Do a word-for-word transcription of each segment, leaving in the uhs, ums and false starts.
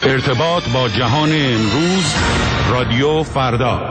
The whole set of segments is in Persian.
ارتباط با جهان امروز، رادیو فردا.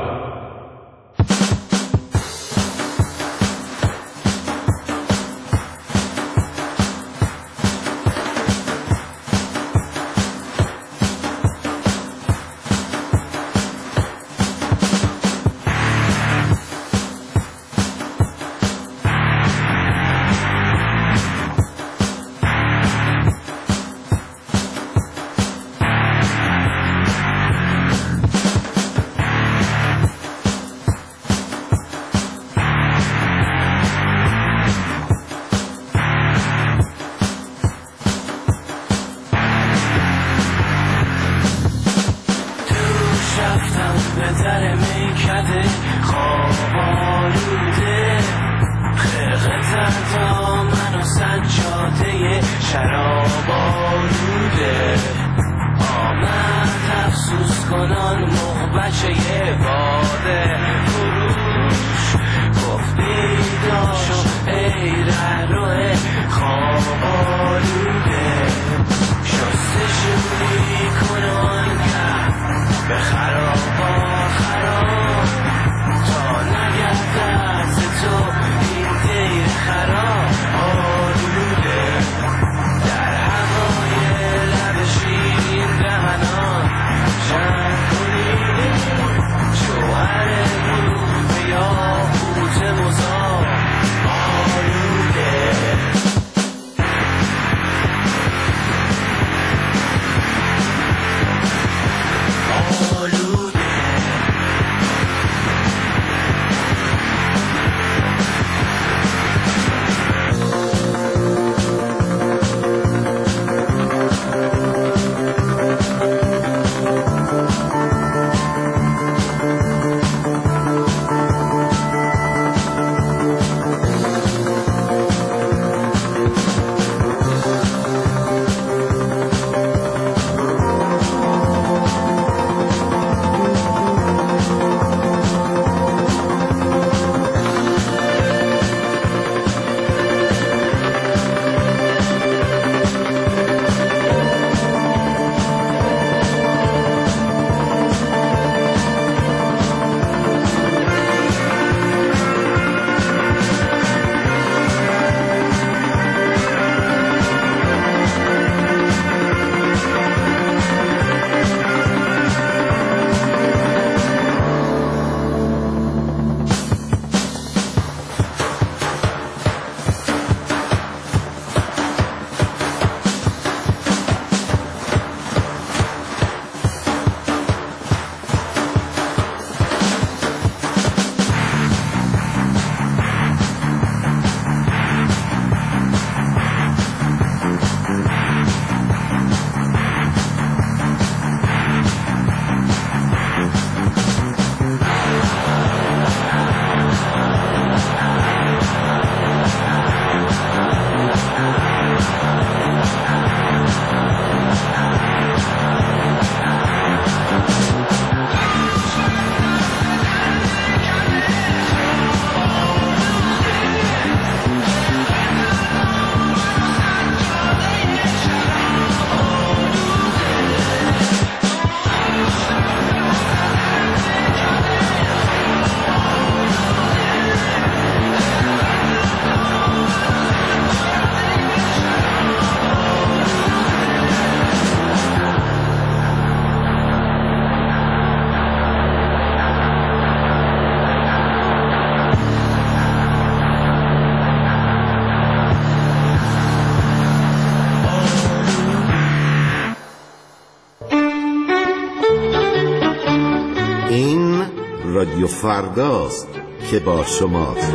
رادیو فرداست که با شماست.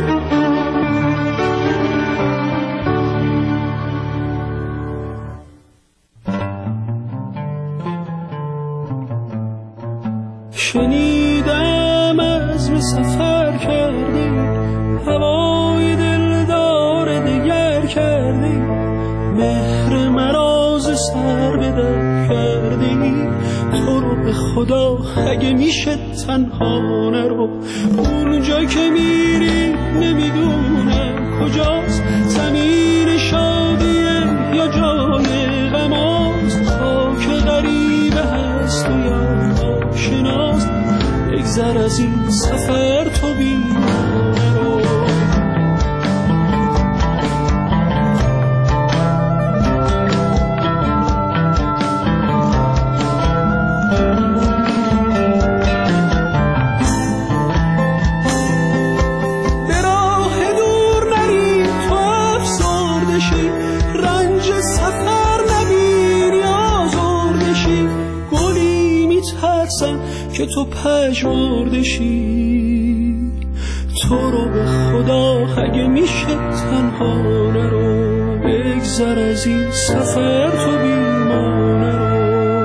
شنیدم عزم سفر کردی، هوای دلدار دیگر کردی، مهر مراز سر به در کردی. تو رو به خدا اگه میشه تنها نرو، اونجا که میری نمیدونم کجاست، زمین شادیه یا جای غماست. خاک غریبه بگذر از این سفر تو بیمانه رو. که تو پژمرده شی، تو رو به خدا اگه میشه تنها نرو، بگذر از این سفر تو بیمانه رو.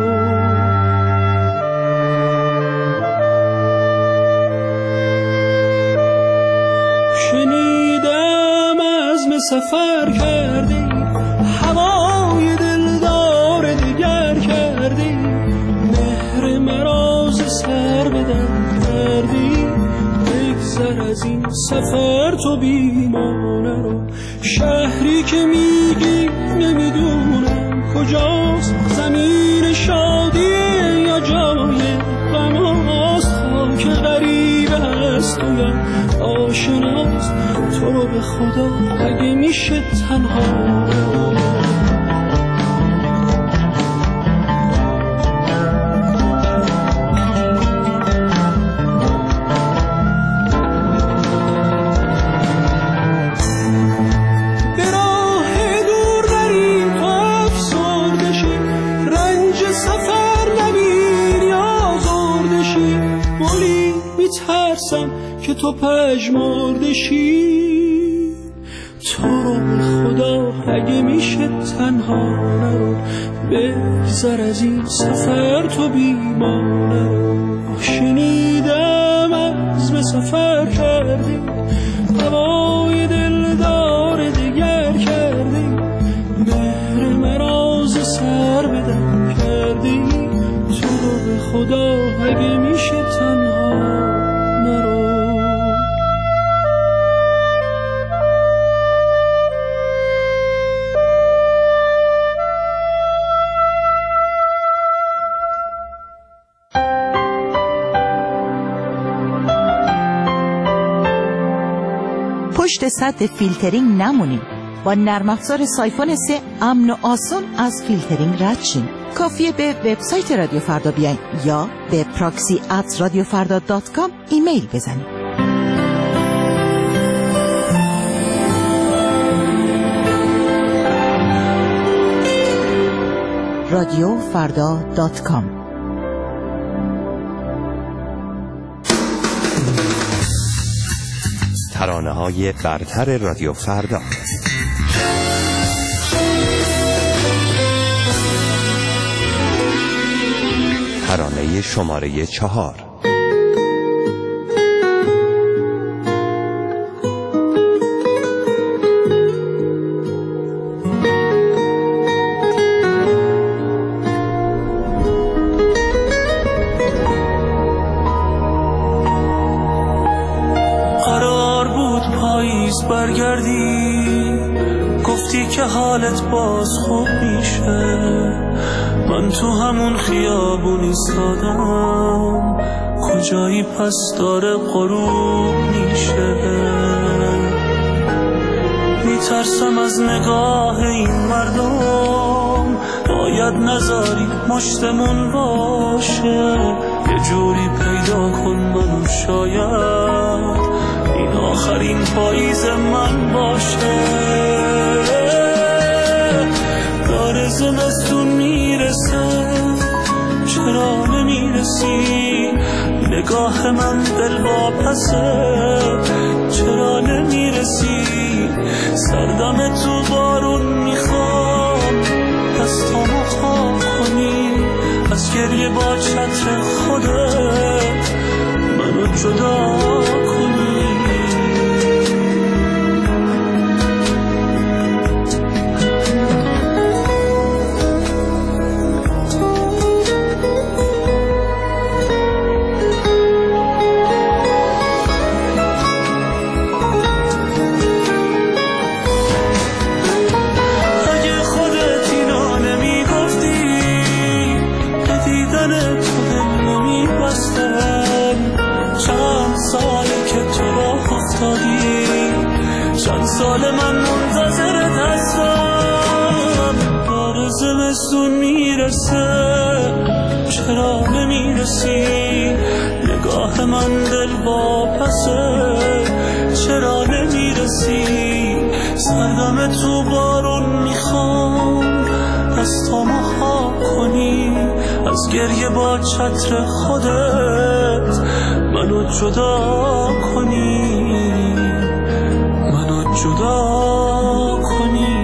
شنیدم عزم سفر کردی، هوای دلدار دیگر کردی، مهر مرا سر بدن کردی، بگذر از این سفر تو بیمانه رو. شهری که میگی نمیدونم کجاست، زمین شادیه یا جای غماست، خاک غریب هست و یا آشناست، تو رو به خدا اگه میشه تنها رو. که تو پژمرده شی، تو رو به خدا اگه میشه تنها نرو، بگذر از این سفر تو بیمانه رو. شنیدم عزم سفر کردی، هوای دلدار دیگر کردی، مهر مراز سر بدن کردی، تو رو به خدا اگه میشه تنها نرو. پشت سد فیلترینگ نمونیم. با نرم افزار سایفون سه امن و آسان از فیلترینگ رد شین. کافیه به وبسایت رادیو فردا بیاین یا به پراکسی ات رادیو فردا دات کام ایمیل بزنید. رادیو فردا دات کام. ترانه‌های برتر رادیو فردا. ترانه شماره چهار. برگردی گفتی که حالت باز خوب میشه، من تو همون خیابون ایستادم، کجایی پس داره غروب میشه. میترسم از نگاه این مردم، باید نذاری مشتمون باشه، یه جوری پیدا کن منو، شاید این آخرین پاییز من باشه. داره زمستون میرسه، چرا نمیرسی؟ نگاه من دل واپسه، چرا نمیرسی؟ سردم تو بارون میخوام، دستامو خواب کنی، از گریه با چتر خودت منو جدا کنی. سال من منتظرت هستم. بار زمستون میرسه چرا نمیرسی، نگاه من دل واپسه چرا نمیرسی، سردم تو بارون میخوام دستامو خواب کنی، از گریه با چتر خودت منو جدا کنی، منو جدا کنی.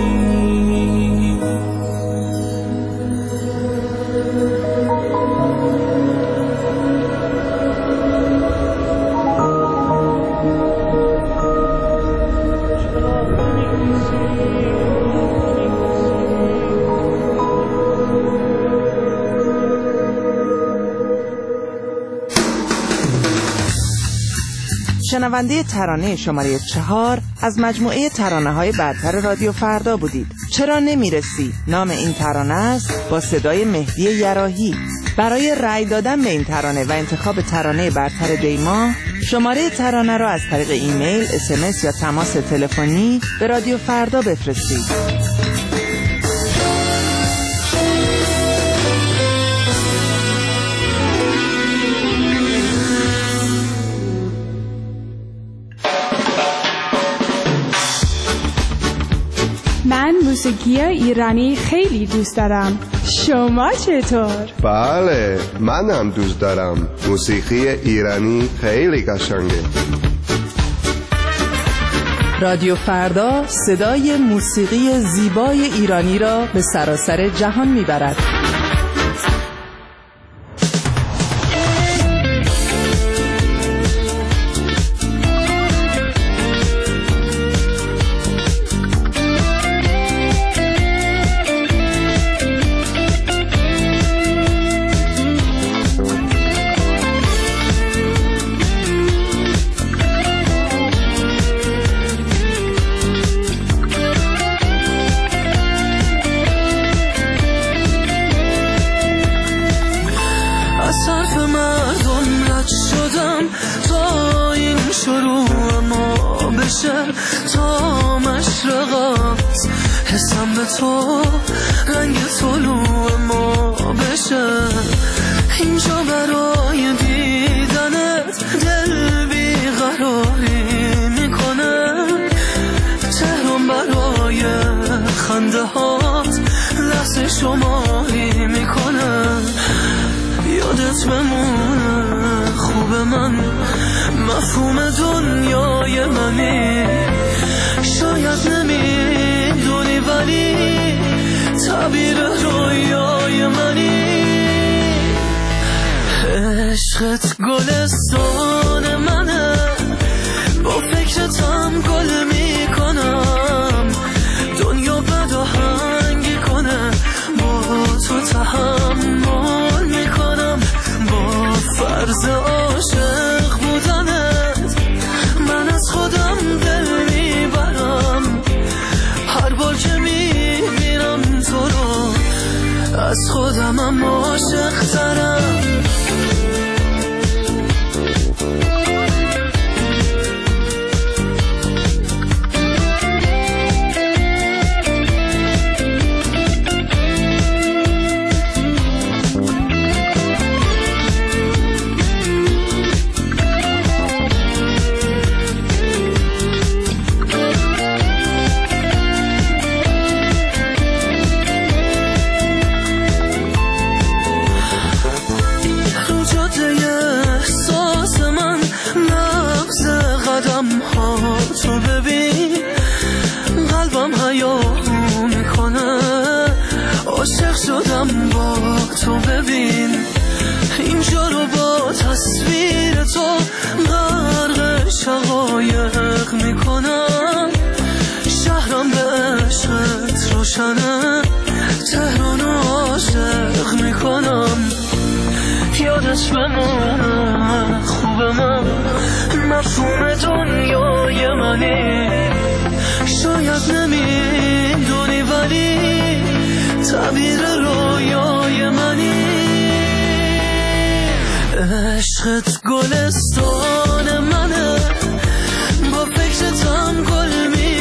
شنونده ترانه شماره چهار از مجموعه ترانه‌های برتر رادیو فردا بودید. چرا نمیرسی نام این ترانه است با صدای مهدی یراحی. برای رأی دادن به این ترانه و انتخاب ترانه برتر دیما شماره ترانه را از طریق ایمیل، اس ام اس یا تماس تلفنی به رادیو فردا بفرستید. من موسیقی ایرانی خیلی دوست دارم. شما چطور؟ بله، منم دوست دارم. موسیقی ایرانی خیلی قشنگه. رادیو فردا صدای موسیقی زیبای ایرانی را به سراسر جهان میبرد. تا مشرقات حسم به تو رنگ طلوع ما بشه، اینجا برای دیدنت دل بیقراری میکنه، تهران برای خنده هات لحظه شماری میکنه، یادت بمونه خوب من مفهوم دنیای منی، شاید نمیدونی ولی تعبیر رویای منی، عشقت گلستان منه، با فکرتم گل میکنم، دنیا بد و هنگی کنه با تو تحمل میکنم، با فرض عاشق بودنت من از خودم دل میبرم، هر بار که میبینم تو رو از خودمم عاشق ترم. تو ببین قلبم حیاهو میکنه، عاشق شدم با تو ببین، اینجا رو با تصویر تو غرق شقایق میکنم، شهرم به عشقت روشنه، تهران عاشق میکنم، یادش بمونه خوب من مفهوم دنیای منی، شاید نمیدونی ولی تعبیر رویای منی، عشقت گلستان منه، با فکرتم گل می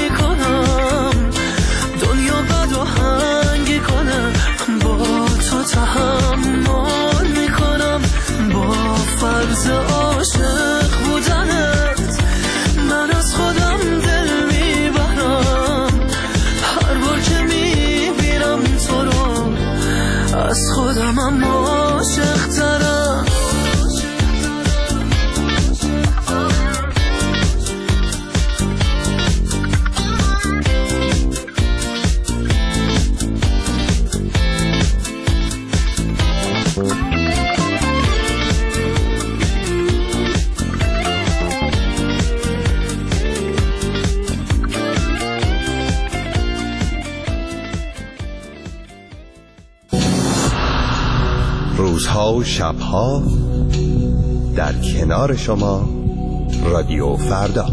از خودم اما عاشق‌ترم. روزها و شبها در کنار شما رادیو فردا.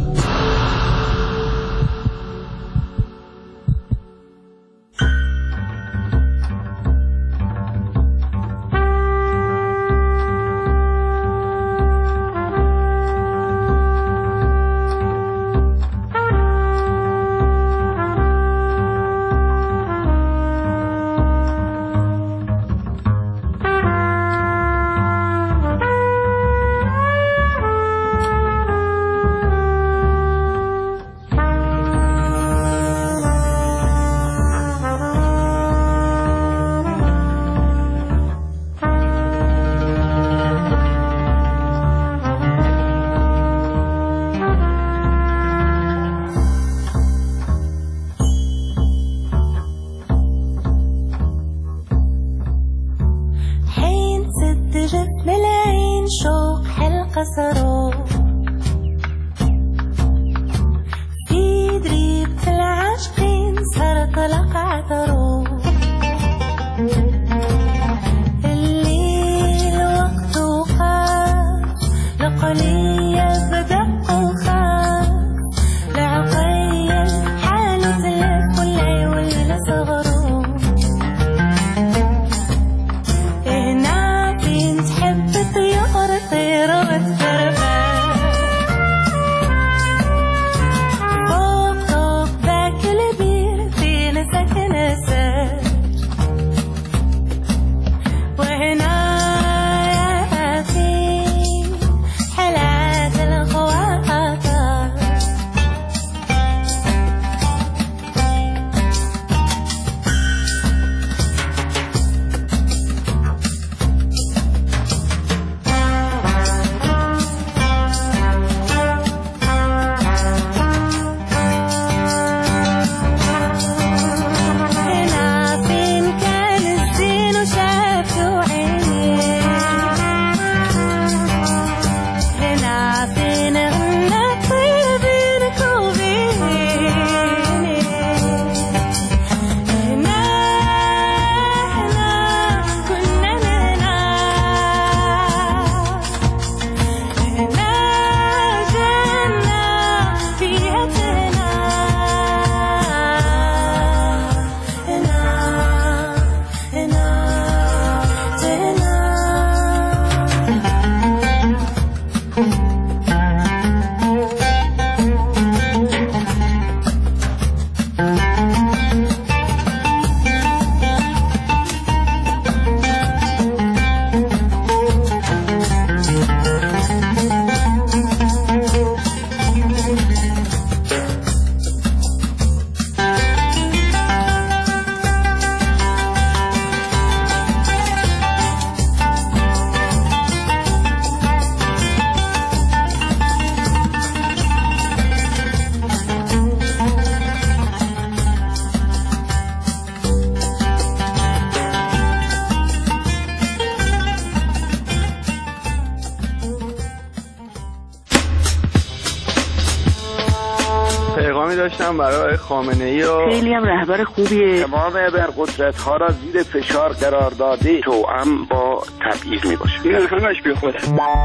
داشتم برای خامنه‌ای و خیلی هم رهبر خوبیه. تمام ابرقدرت‌ها را زیر فشار قرار داده توأم با تبعیض میباشه. این همش بی خوده.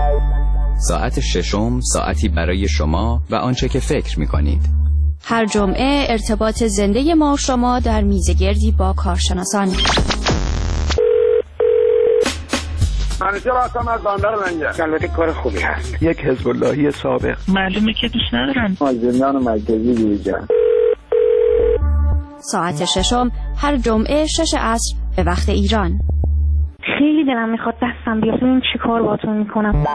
ساعت ششم ساعتی برای شما و آنچه که فکر میکنید. هر جمعه ارتباط زنده ما و شما در میزگردی با کارشناسان. منیجر هستم از بندر منجر. البته کار خوبی هست. یک حزب اللهی سابق. معلومه که دوست ندارن. مازندران مرکزی گویجان. ساعت ششم هر جمعه شش عصر به وقت ایران. خیلی دلم میخواد دستم بیاد ببینم چی کار باهاتون میکنم.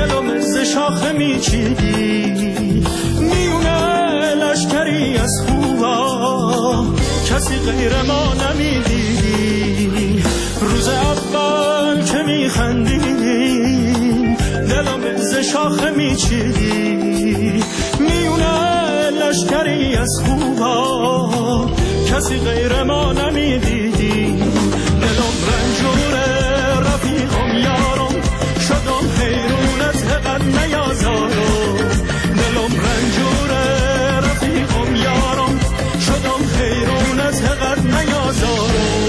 دلم ز شاخه میچیدی، میونه لشکری از خوبا کسی غیر ما نمیدیدی. روز اول که میخندیدیم دلم ز شاخه میچیدی، میونه لشکری از خوبا کسی غیر ما نمیدیدی. دلم رنجوره رفیقم یارم، شدم حیرونت قد نیازارم. دلم رنجوره رفیقم یارم، شدم حیرونت قد نیازارم.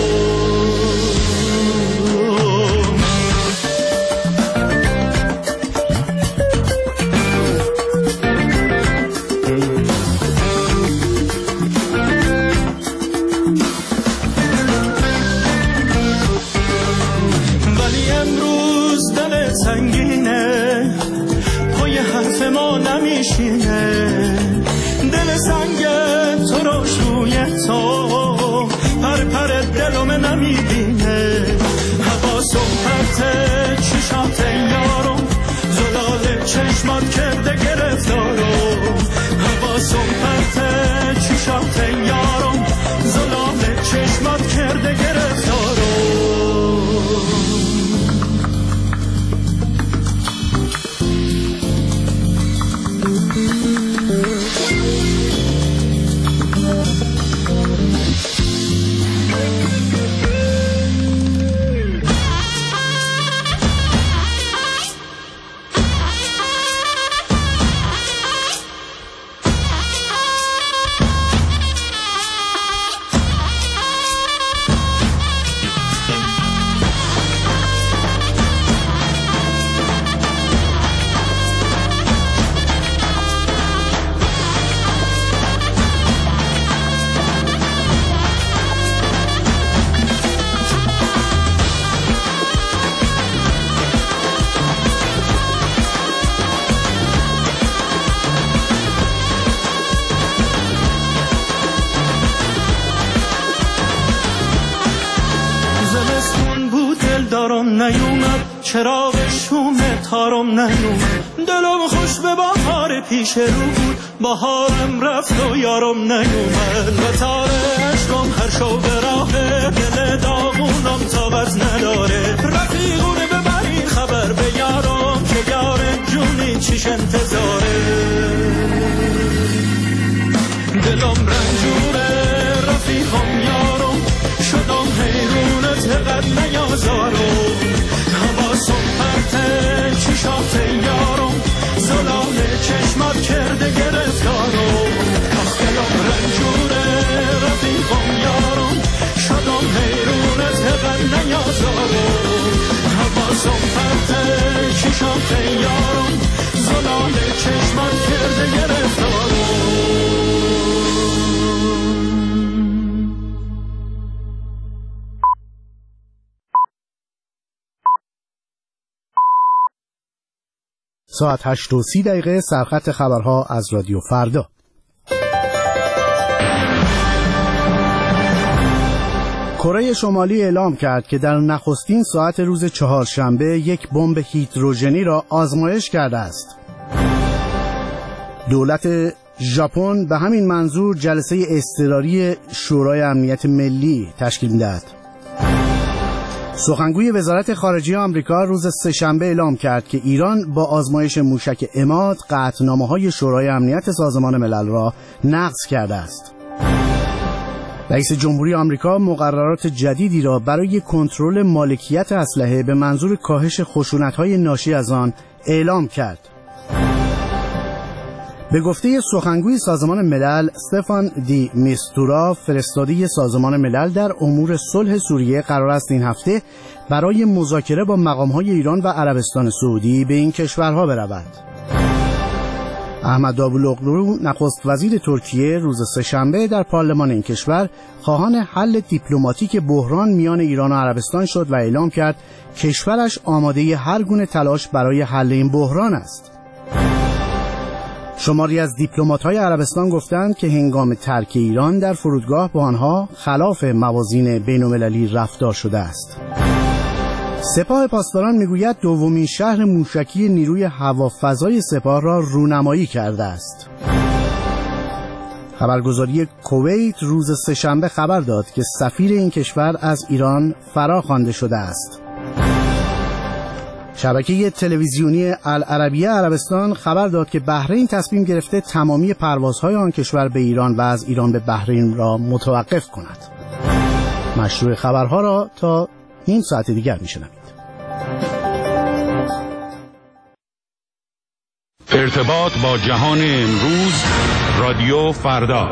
سنگینه پای حرف ما نمیشینه، دل سنگ تو رو شوی تو پر پر دلم نمیبینه. حواسم پرته چشات یارم، زلال چشمات کرده گرفتارم. حواسم پرته چشات یارم، زلال چشمات کرده گرفتارم. نیومد چراغ شوم تارم نیومد، دلم خوش به بهار پیش رو بود، بهارم رفت و یارم نیومد. و تار عشقم هر شو به راه دل داغونم طاقت نداره. رفیقونه ببرین خبر به یارم که یار جونی چیش انتظاره. دلم رنجوره رفیقم یارم، شدم حیرونت قد نیازارم. حواسم پرته چشات یارم، زلال چشمات کرده گرفتارم. آخ دلم رنجوره رفیقم یارم، شدم حیرونت قد نیازارم. حواسم پرته چشات یارم، زلال چشمات کرده گرفتارم. ساعت هشت و سی دقیقه سرخط خبرها از رادیو فردا. کره شمالی اعلام کرد که در نخستین ساعت روز چهارشنبه یک بمب هیدروژنی را آزمایش کرده است. دولت ژاپن به همین منظور جلسه اضطراری شورای امنیت ملی تشکیل می‌دهد. سخنگوی وزارت خارجه آمریکا روز سه‌شنبه اعلام کرد که ایران با آزمایش موشک عماد قطعنامه‌های شورای امنیت سازمان ملل را نقض کرده است. رئیس جمهوری آمریکا مقررات جدیدی را برای کنترل مالکیت اسلحه به منظور کاهش خشونت‌های ناشی از آن اعلام کرد. به گفته سخنگوی سازمان ملل استفان دی میستورا، فرستاده سازمان ملل در امور صلح سوریه قرار است این هفته برای مذاکره با مقام‌های ایران و عربستان سعودی به این کشورها برود. احمد داوطلو نخست وزیر ترکیه روز سه‌شنبه در پارلمان این کشور خواهان حل دیپلماتیک بحران میان ایران و عربستان شد و اعلام کرد کشورش آماده هر گونه تلاش برای حل این بحران است. شماری از دیپلمات‌های عربستان گفتند که هنگام ترک ایران در فرودگاه با آنها خلاف موازین بین‌المللی رفتار شده است. سپاه پاسداران میگوید دومین شهر موشکی نیروی هوافضای سپاه را رونمایی کرده است. خبرگزاری کویت روز سه‌شنبه خبر داد که سفیر این کشور از ایران فرا خوانده شده است. شبکه تلویزیونی العربیه عربستان خبر داد که بحرین تصمیم گرفته تمامی پروازهای آن کشور به ایران و از ایران به بحرین را متوقف کند. مشروع خبرها را تا این ساعت دیگر میشنوید. ارتباط با جهان امروز، رادیو فردا.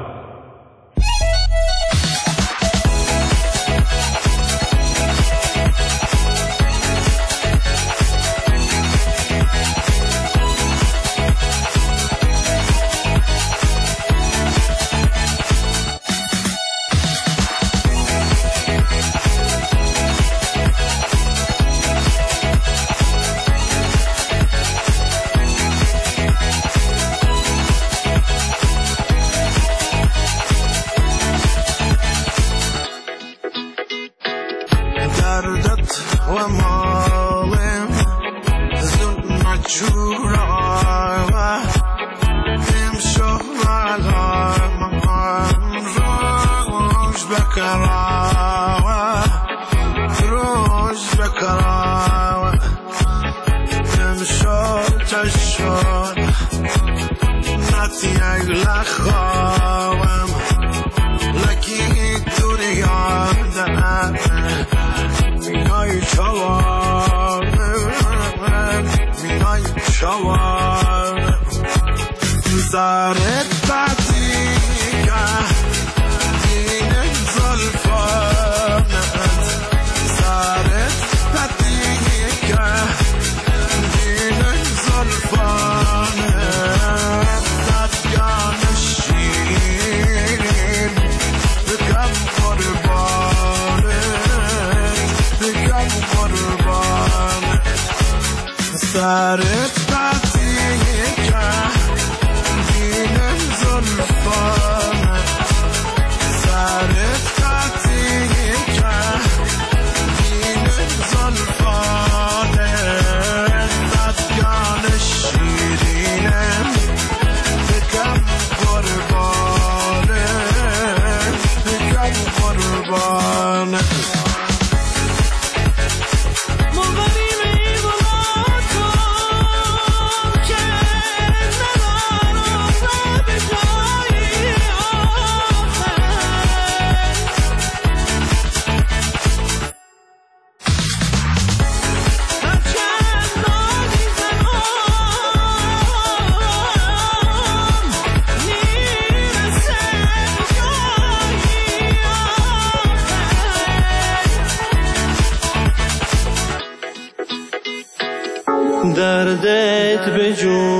دردت به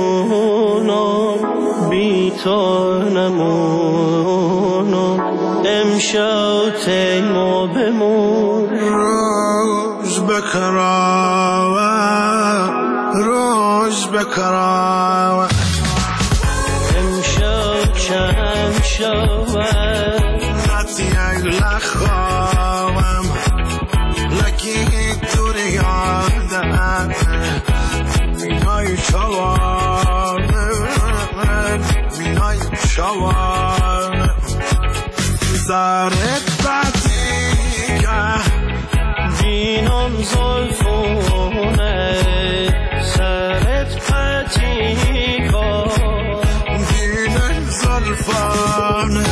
جونم بی تو نمونم امشب تیما بمون روز بکراوه روز بکراوه امشب چند شوه نتی اگل خواهم لکی دوری یادم مینای چوار مینای چوار زارت باتیگه دینم زلفونه سرت پتیگه دینم زلفونه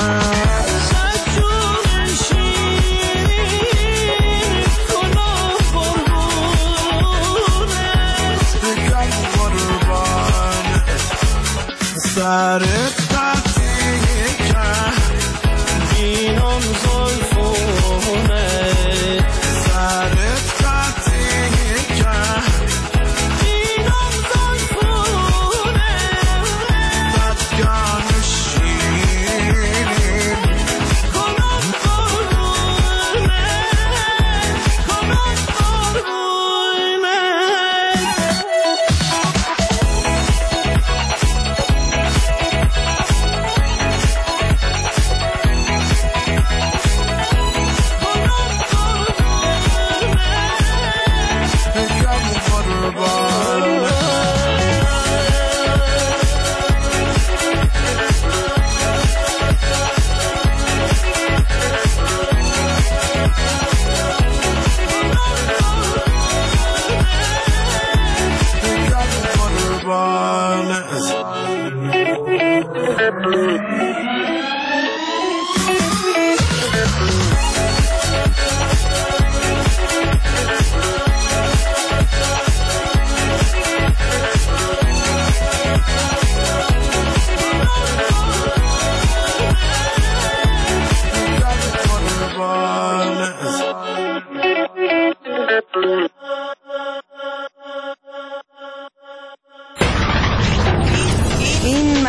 سرت قطیگه دینم زلفونه سرت قطیگه دینم زلفونه صدگان شیرین کنم قربونه کنم قربونه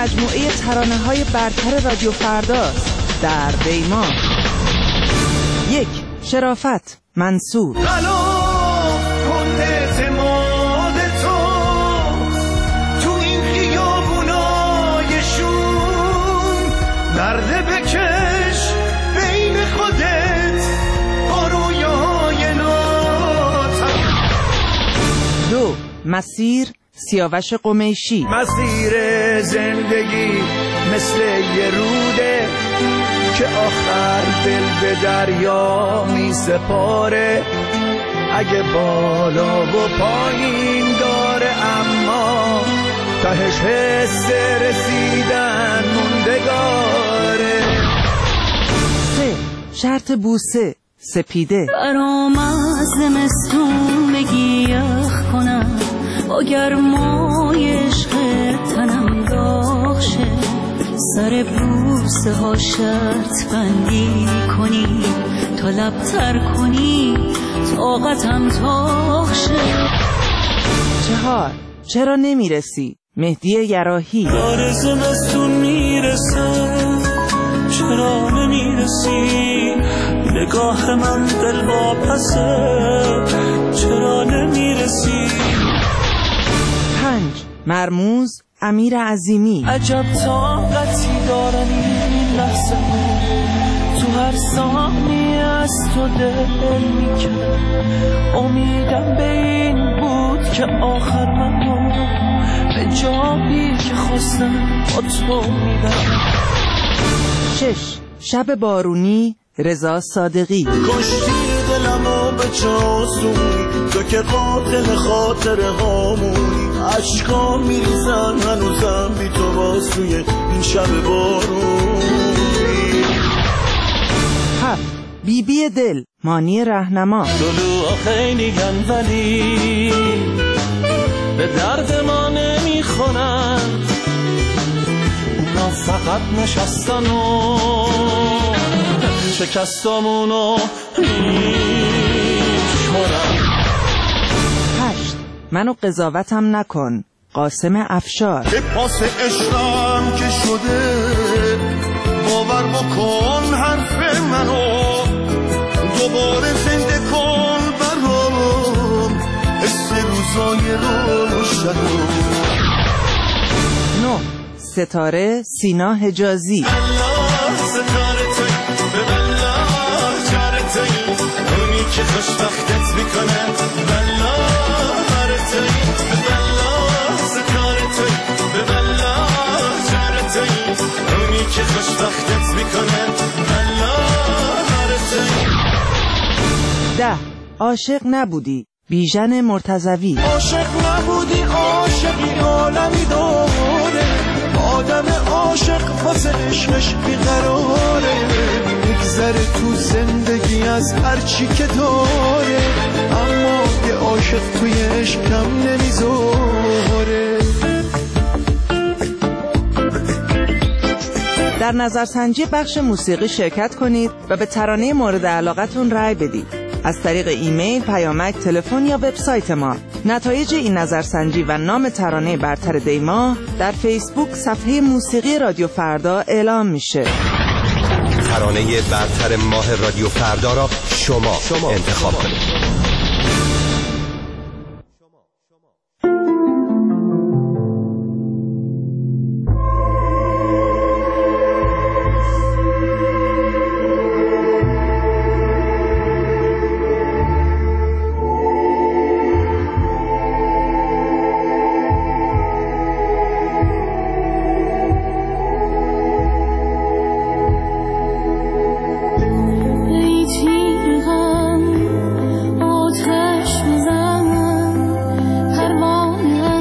مجموعه ترانه‌های برتر رادیو فرداست در دیما. یک، شرافت، منصور. درده بکش بین خودت با رویای ناتم. دو، مسیر، سیاوش قمیشی. مسیر زندگی مثل یه روده که آخر دل به دریا می سپاره. اگه بالا و پایین داره اما تهش حس رسیدن موندگاره. سه، شرط بوسه، سپیده. برام از زمستون بگی یخ کنم با گرمای عشق تنم داغ شه. سر بوسه ها شرط بندی کنی تا لب تر کنی طاقتم تاخ شه. چهار، چرا نمیرسی، مهدی یراحی. بار زمستون میرسه چرا نمیرسی، نگاه من دل واپسه چرا نمیرسی. پنج، مرموز، امیر عظیمی. عجب طاقتی دارم این لحظه ها، تو هر ثانیه از تو دل میکنم. امیدم به این بود که آخر من به جایی که خواستم با تو میبرم. شش، شب بارونی، رضا صادقی. کشتی دلمو به چاسونی تو که قاتل خاطر هامونی. عشقا میریزن هنوزم بی تو باز توی این شب بارونی. هفت، بی بی دل، مانی رهنما. دلوها خیلی گن ولی به درد ما نمیخونن، اونا فقط نشستن و شکستامونو میشمارن. هشت، منو قضاوتم نکن، قاسم افشار. به پاس عشقم که شده باور بکن حرف منو، دوباره زنده کن برام حس روزای روشنو. نه، ستاره، سینا حجازی. الله ستاره توی به الله چاره توی اونی که خوشبختت میکنه. بالله بره توی به الله ستاره توی به الله چاره توی اونی که خوشبختت میکنه. بالله بره توی. ده، عاشق نبودی، بیژن مرتضوی. عاشق نبودی عاشقی عالمی داره، آدم عاشق واسه عشقش بیقراره. میگذره تو زندگی از هر چی که داره، اما یه عاشق توی عشقم نمیذاره. در نظرسنجی بخش موسیقی شرکت کنید و به ترانه مورد علاقتون رأی بدید. از طریق ایمیل، پیامک، تلفن یا وبسایت ما. نتایج این نظرسنجی و نام ترانه برتر دیما در فیسبوک صفحه موسیقی رادیو فردا اعلام میشه. ترانه برتر ماه رادیو فردا را شما, شما انتخاب کنید. آتش میزنم پروانه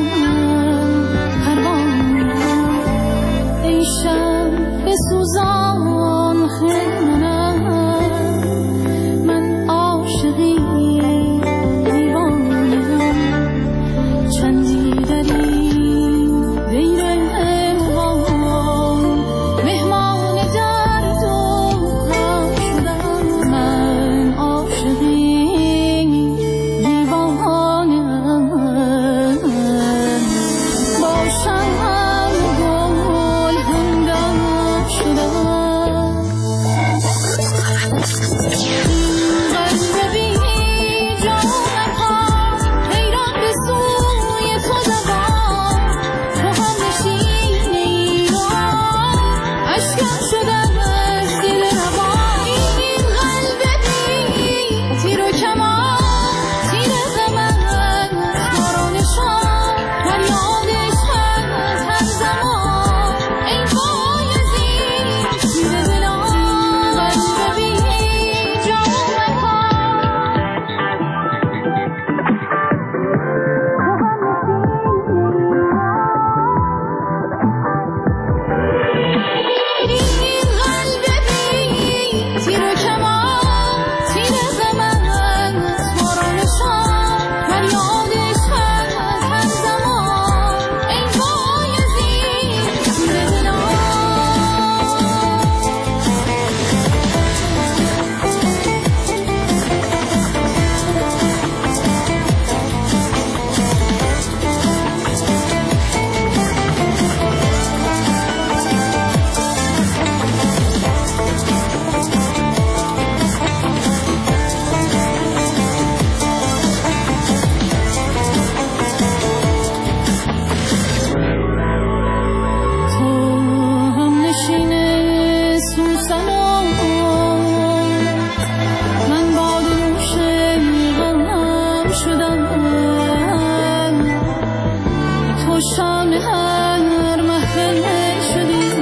شام هر محفل شدی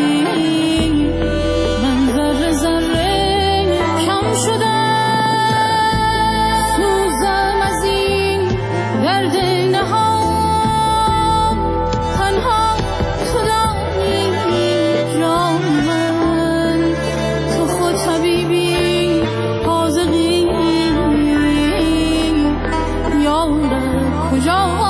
من ذره ذره کم شدم سوزم از این درد نهان تنها تو دانی جان من تو خود طبیبی حاذقی یار کجا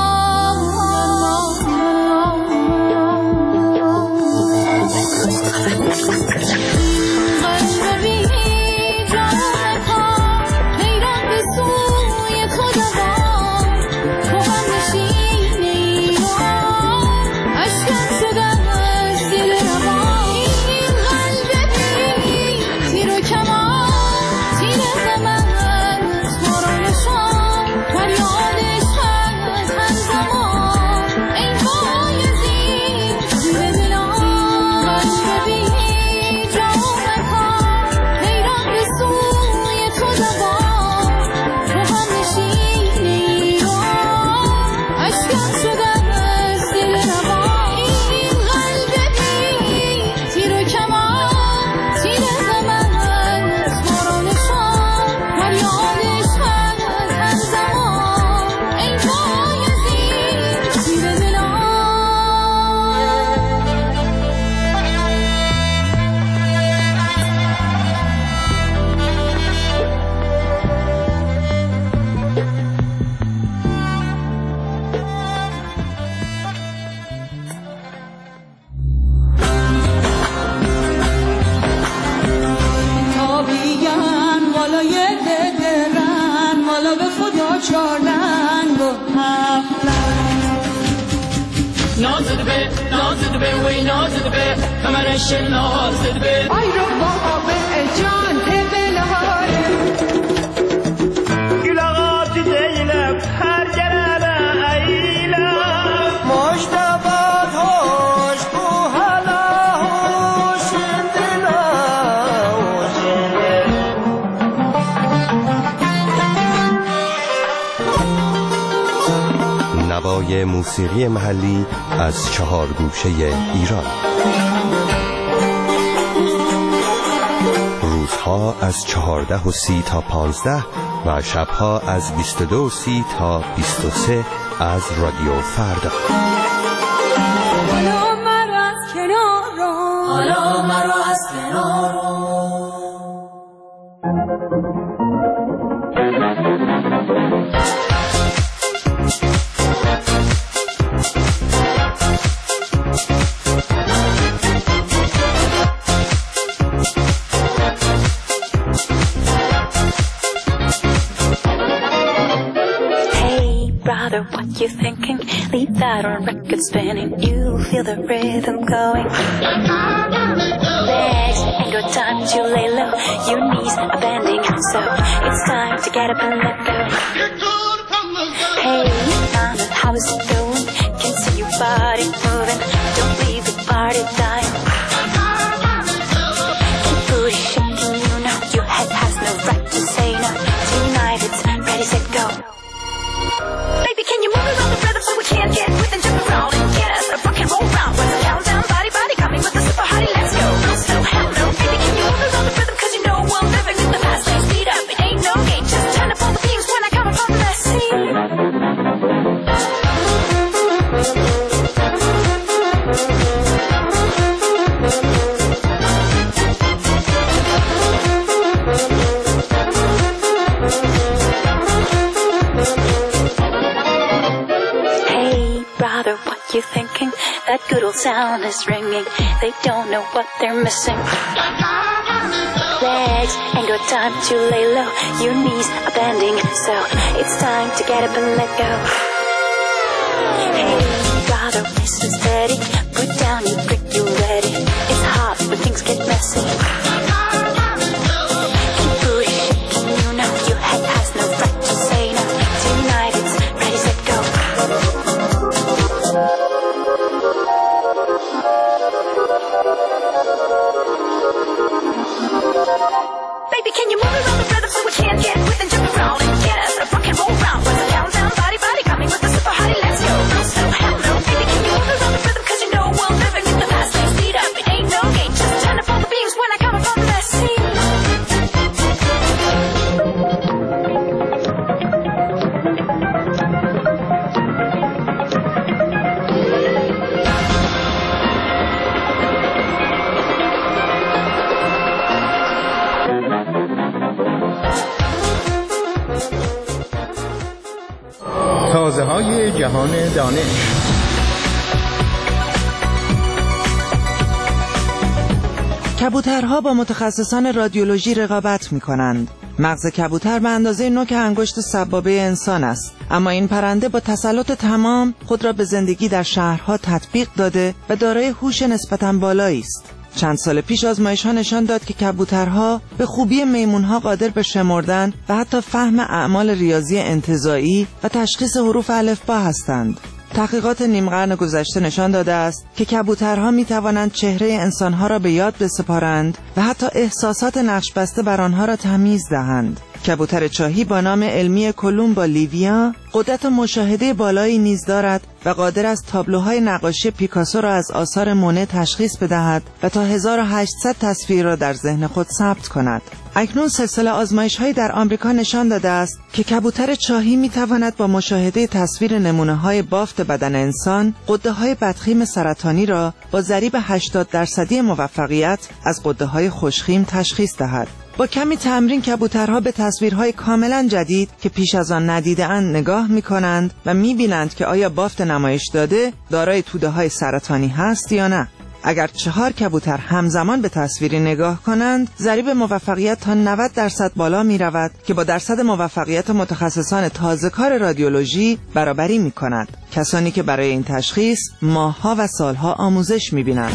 نوای موسیقی محلی از چهار گوشه ایران. روزها از چهارده و سی تا پانزده و شبها از بیست و دو و سی تا بیست و سه از رادیو فردا. حالا مرا از کنار رو حالا مرا از کنار رو what you thinking? Leave that on record spinning. You feel the rhythm going. Legs ain't got time to lay low. Your knees are bending, so it's time to get up and let go. Hey, mama, how is it going? Can see your body moving. Don't leave the party dying. Keep booty shaking, you know your head has no right to say no. Tonight it's ready, set, go. Baby, can you move around the rhythm so we can't get with and jump around and get us a rock and roll round? What's the countdown? Body, body, coming with the super hottie, let's go. No slow, hell no. Baby, can you move around the rhythm? Cause you know I'm living in the fast lane. Speed up, it ain't no game. Just turn up all the views when I come up on the scene. You thinking that good old sound is ringing? They don't know what they're missing. Legs ain't got time to lay low. Your knees are bending, so it's time to get up and let go. Hey, brother, nice and steady. Put down your brick, you ready? It's hot when things get messy. Keep booty shaking, you know your head has no right to say no. Tonight it's ready, set, go. Baby, can you move around the rhythm so we can't get with and jump around and get us a rock and roll round? What's the countdown? Body, body, coming with the super hottie, let's go. No slow, hell no. Baby, جهان دانش. کبوترها با متخصصان رادیولوژی رقابت می کنند. مغز کبوتر به اندازه نوک انگشت سبابه انسان است، اما این پرنده با تسلط تمام خود را به زندگی در شهرها تطبیق داده و دارای هوش نسبتاً بالایی است. چند سال پیش آزمایش‌ها نشان داد که کبوترها به خوبی میمون‌ها قادر به شمردن و حتی فهم اعمال ریاضی انتزاعی و تشخیص حروف الفبا هستند. تحقیقات نیم قرن گذشته نشان داده است که کبوترها می توانند چهره انسانها را به یاد بسپارند و حتی احساسات نقش بسته بر آنها را تمیز دهند. کبوتر چاهی با نام علمی کولومبا لیویا قدرت مشاهده بالایی نیز دارد و قادر است تابلوهای نقاشی پیکاسو را از آثار مونه تشخیص بدهد و تا هزار و هشتصد تصویر را در ذهن خود ثبت کند. اکنون سلسله آزمایش‌هایی در آمریکا نشان داده است که کبوتر چاهی می‌تواند با مشاهده تصویر نمونه‌های بافت بدن انسان غده‌های بدخیم سرطانی را با ضریب هشتاد درصدی موفقیت از غده‌های خوشخیم تشخیص دهد. با کمی تمرین کبوترها به تصویرهای کاملا جدید که پیش از آن ندیده‌اند نگاه می‌کنند و می‌بینند که آیا بافت نمایش داده دارای توده‌های سرطانی هست یا نه. اگر چهار کبوتر همزمان به تصویری نگاه کنند، ضریب موفقیت تا نود درصد بالا می رود که با درصد موفقیت متخصصان تازه‌کار رادیولوژی برابری می کند. کسانی که برای این تشخیص ماه‌ها و سال‌ها آموزش می بینند.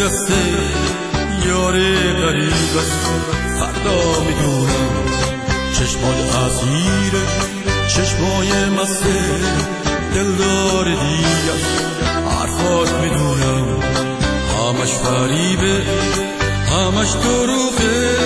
دست یاره غریب است. فردا میدونم چشمای عزیره، چشمای مسته دلدار دیگه، حرفات میدونم همش فریبه، همش دروغه.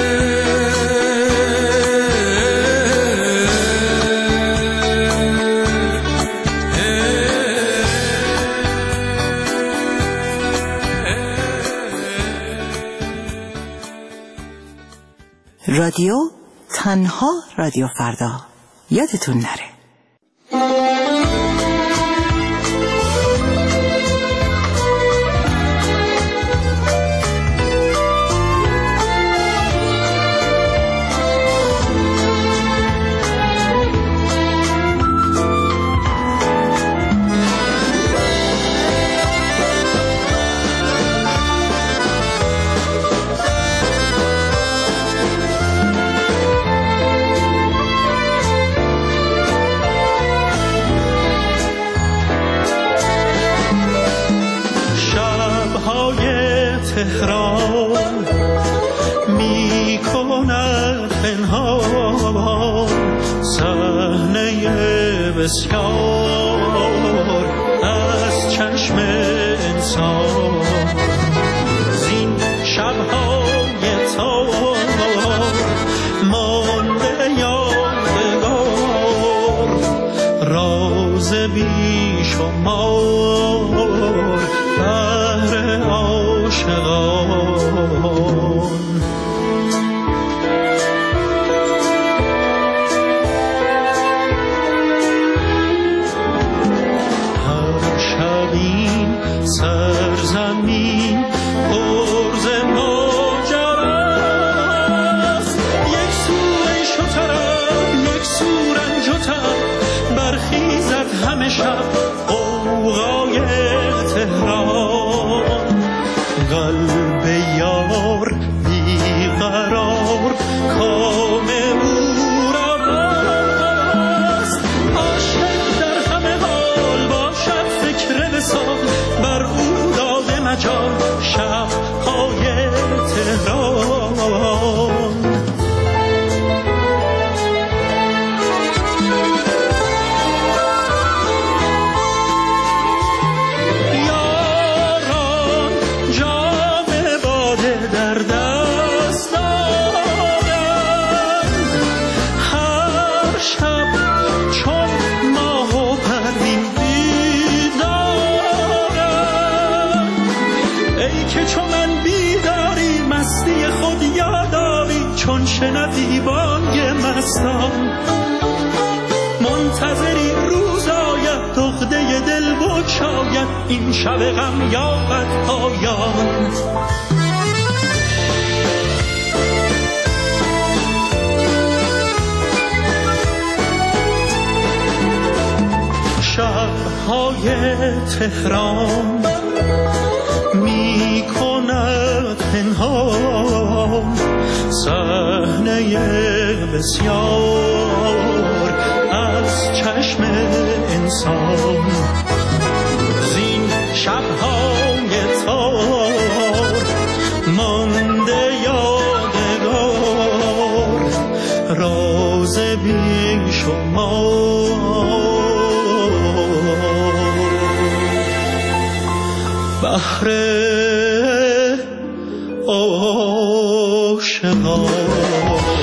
رادیو تنها رادیو فردا، یادتون نره. تهران می کند پنهان صحنه بسیار از چشم انسان. زین شبهای تار مانده یادگار، راز بی شمار بهر عاشقان. هر شب این سرزمین پر ز ماجراست، یک سو عیش و طرب، یک سو رنج و تب، برخیزد همه شب غوغای تهران. قلب یار بیقرار کام او را باست، عاشق در همه حال باشد فکر وصال، بر او داده مجال شب‌های تهران. چون شنوی بانگ مستان، منتظری روز آید دغده دل بگشاید، این شب غم یابد پایان. شب‌های تهران می کند پنهان صحنه بسیار از چشم انسان. زین شب‌های تار مانده یادگار، راز بی شمار بهر عاشقان.